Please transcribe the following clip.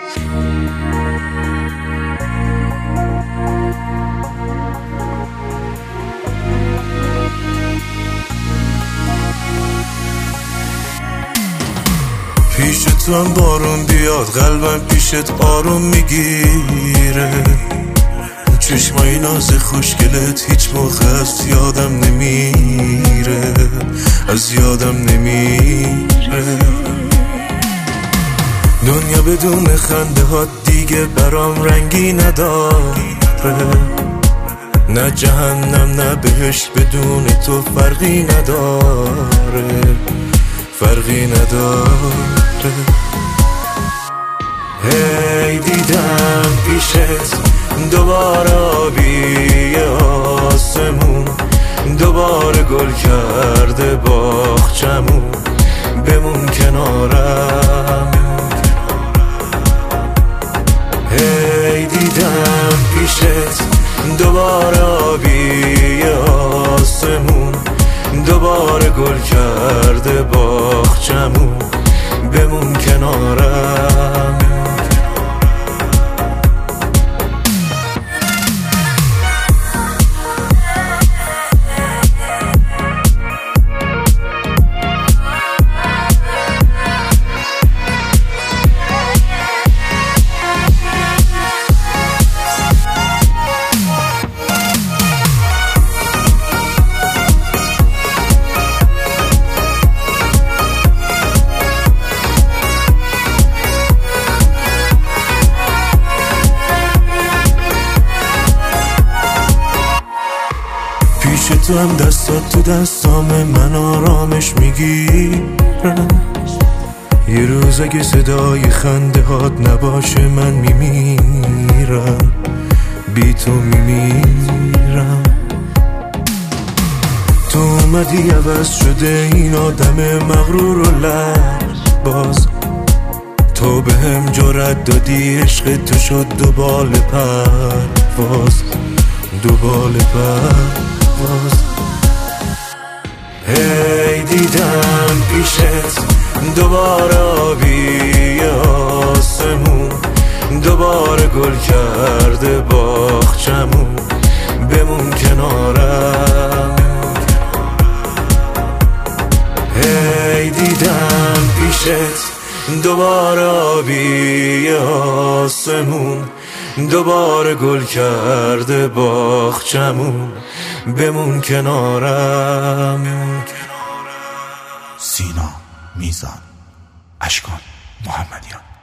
پیش تو هم بارون بیاد قلبم پیشت آروم میگیره، چشمای ناز خوشگلت هیچ موقع از یادم نمیره، از یادم نمیره. دنیا بدون خنده ها دیگه برام رنگی نداره، نه جهنم نه بهشت بدون تو فرقی نداره، فرقی نداره. هی دیدم پیشت دوباره آبی آسمون، دوباره گل کرده باغچمون، بمون کنارم. هی دیدم پیشت دوباره آبی آسمون، دوباره گل کرده باغچمون، بمون کنارم. پیش تو هم دستات تو دستام من آرامش میگیرم، یه روز اگه صدای خنده هات نباشه من میمیرم، بی تو میمیرم. تو اومدی عوض شده این آدم مغرور و لباز، تو به هم جرأت دادی عشق تو شد دو بال پرواز، دو بال پرواز. هی دیدم پیشت دوباره آبی آسمون، دوباره گل کرده باغچمون، بمون کنارم. هی دیدم پیشت دوباره آبی آسمون، دوباره گل کرده باغچمون، بمون کنارم. سینا میزان، اشکان محمدیان.